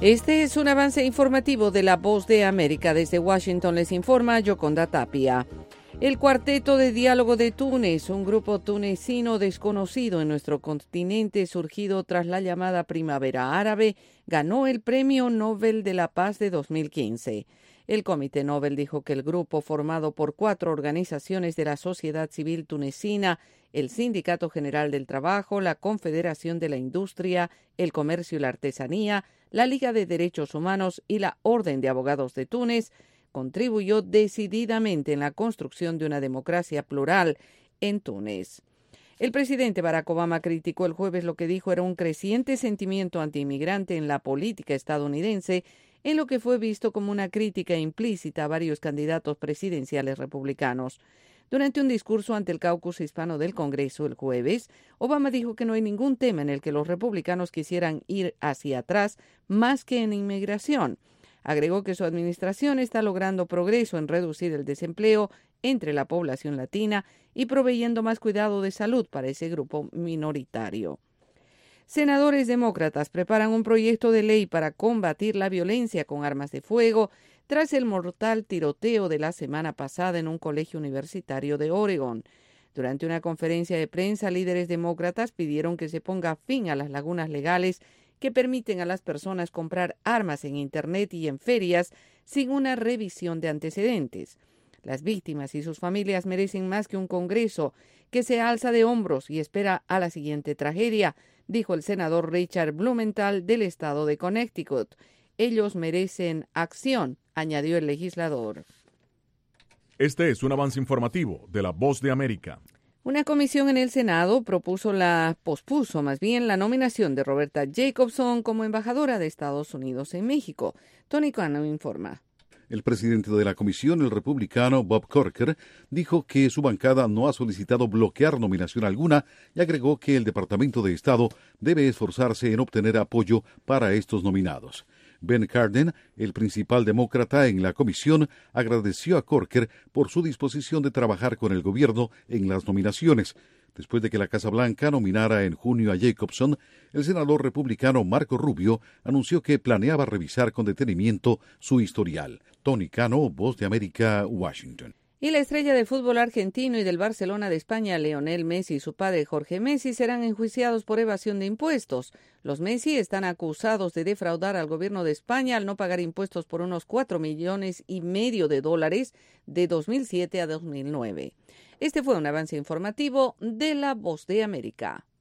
Este es un avance informativo de La Voz de América. Desde Washington les informa Yoconda Tapia. El Cuarteto de Diálogo de Túnez, un grupo tunecino desconocido en nuestro continente surgido tras la llamada Primavera Árabe, ganó el Premio Nobel de la Paz de 2015. El Comité Nobel dijo que el grupo, formado por 4 organizaciones de la sociedad civil tunecina, el Sindicato General del Trabajo, la Confederación de la Industria, el Comercio y la Artesanía, la Liga de Derechos Humanos y la Orden de Abogados de Túnez, contribuyó decididamente en la construcción de una democracia plural en Túnez. El presidente Barack Obama criticó el jueves lo que dijo era un creciente sentimiento antiinmigrante en la política estadounidense, en lo que fue visto como una crítica implícita a varios candidatos presidenciales republicanos. Durante un discurso ante el caucus hispano del Congreso el jueves, Obama dijo que no hay ningún tema en el que los republicanos quisieran ir hacia atrás más que en inmigración. Agregó que su administración está logrando progreso en reducir el desempleo entre la población latina y proveyendo más cuidado de salud para ese grupo minoritario. Senadores demócratas preparan un proyecto de ley para combatir la violencia con armas de fuego tras el mortal tiroteo de la semana pasada en un colegio universitario de Oregón. Durante una conferencia de prensa, líderes demócratas pidieron que se ponga fin a las lagunas legales que permiten a las personas comprar armas en Internet y en ferias sin una revisión de antecedentes. Las víctimas y sus familias merecen más que un Congreso que se alza de hombros y espera a la siguiente tragedia, dijo el senador Richard Blumenthal del estado de Connecticut. Ellos merecen acción, añadió el legislador. Este es un avance informativo de La Voz de América. Una comisión en el Senado pospuso la nominación de Roberta Jacobson como embajadora de Estados Unidos en México. Tony Cano informa. El presidente de la comisión, el republicano Bob Corker, dijo que su bancada no ha solicitado bloquear nominación alguna y agregó que el Departamento de Estado debe esforzarse en obtener apoyo para estos nominados. Ben Cardin, el principal demócrata en la comisión, agradeció a Corker por su disposición de trabajar con el gobierno en las nominaciones. Después de que la Casa Blanca nominara en junio a Jacobson, el senador republicano Marco Rubio anunció que planeaba revisar con detenimiento su historial. Tony Cano, Voz de América, Washington. Y la estrella de fútbol argentino y del Barcelona de España, Lionel Messi, y su padre Jorge Messi, serán enjuiciados por evasión de impuestos. Los Messi están acusados de defraudar al gobierno de España al no pagar impuestos por unos $4,5 millones de 2007 a 2009. Este fue un avance informativo de La Voz de América.